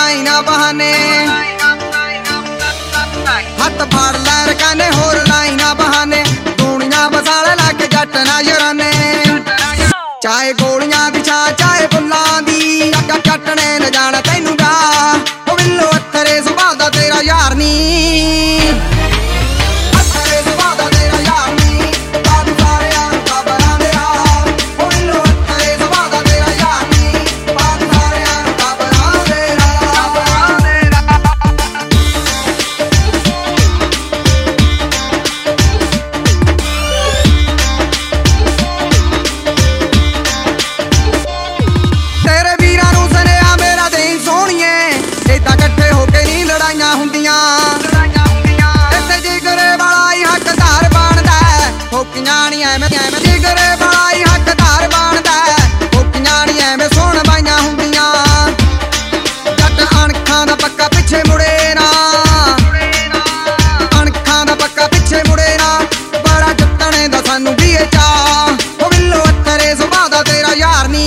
ਬਣਾਈ ਨਾ ਬਹਾਨੇ ਹੱਥ ਫੜ ਲੈ ਰਕਾਨੇ ਹੋਰ ਲਾਈ ਨਾ ਬਹਾਨੇ ਦੁਨੀਆ ਬਸਾਲੇ ਲੱਗ ਜੱਟ ਨਾ ਯਾਰਾਨੇ ਚਾਹੇ ਗੋਲੀਆਂ ਦੀ ਛਾਂ ਚਾਹੇ ਫੁੱਲਾਂ ਦੀ ਕੱਟਣੇ न ਜਾਣਾ ਤੈਨੂੰ ਗਾ ਉਹ ਬਿੱਲੋ ਅੱਥਰੇ ਸੁਭਾਅ ਦਾ ਤੇਰਾ ਯਾਰ ਨੀ ਜਿਗਰੇ ਵਾਲਾ ਹੀ ਹੱਕਦਾਰ ਬਣਦਾ ਹੋਕੀਆਂ ਨੀ ਐਵੇਂ ਸੁਣ ਬਾਈਆਂ ਹੁੰਦੀਆਂ ਜੱਟ ਅਣਖਾਂ ਦਾ ਪੱਕਾ ਪਿੱਛੇ ਮੁੜੇ ਨਾ ਅਣਖਾਂ ਦਾ ਪੱਕਾ ਪਿੱਛੇ ਮੁੜੇ ਨਾ ਬੜਾ ਜਿੱਤਣੇ ਦਾ ਸਾਨੂੰ ਵੀ ਇਹ ਚਾਅ ਉਹ ਬਿੱਲੋ ਅੱਥਰੇ ਸੁਭਾਅ ਦਾ ਤੇਰਾ ਯਾਰ ਨੀ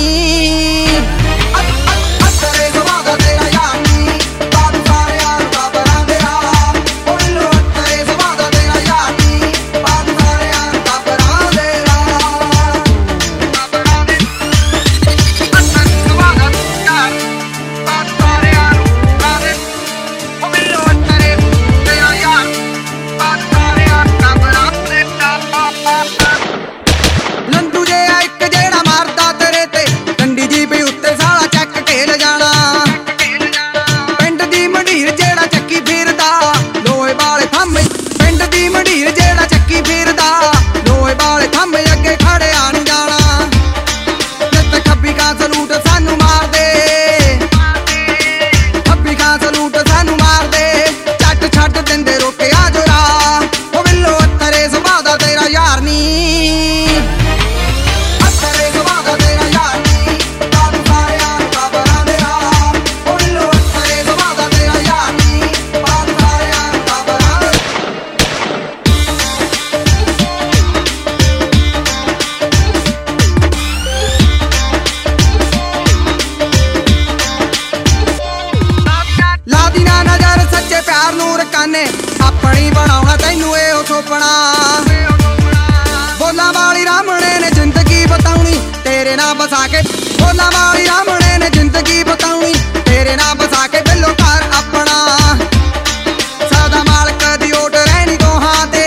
ਆਪਣੀ ਬਣਾਉਣਾ ਤੈਨੂੰ ਇਹੋ ਸੁਪਨਾ ਬੋਲਾਂ ਵਾਲੀ ਰਾਮਣੇ ਨੇ ਜ਼ਿੰਦਗੀ ਬਤਾਉਣੀ ਤੇਰੇ ਨਾਲ ਵਸਾ ਕੇ ਬੋਲਾਂ ਵਾਲੀ ਰਾਮਣੇ ਨੇ ਜ਼ਿੰਦਗੀ ਬਤਾਉਣੀ ਤੇਰੇ ਨਾਲ ਵਸਾ ਕੇ ਬਿੱਲੋ ਘਰ ਆਪਣਾ ਸਦਾ ਮਾਲਕ ਦੀ ਓਟ ਰਹਿਣੀ ਗੋਹਾਂ ਤੇ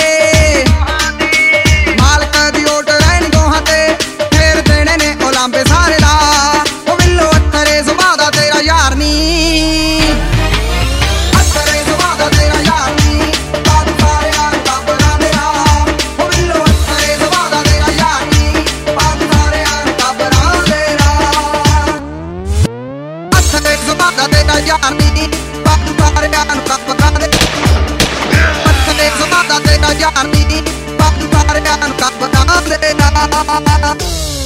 ਮਾਲਕ ਦੀ ਓਟ ਰਹਿਣੀ ਗੋਹਾਂ ਤੇ ਫੇਰ ਦੇਣੇ ਨੇ ਉਹ ਲਾਂਬੇ ਸਾਰੇ ਦਾ ਉਹ ਬਿੱਲੋ ਅੱਥਰੇ ਸੁਭਾਅ ਦਾ ਤੇਰਾ ਯਾਰ ਨੀ ਯਾਰ ਨੀ ਬਾਤ ਸਾਰਿਆਂ ਨੂੰ ਕੱਪ ਕਾ ਦੇ ਪੱਥਰੇ ਸੁਭਾਅ ਦਾ ਤੇਰਾ ਯਾਰ ਨੀ ਬਾਤ ਸਾਰਿਆਂ ਨੂੰ ਕੱਪ ਕਾ ਦੇ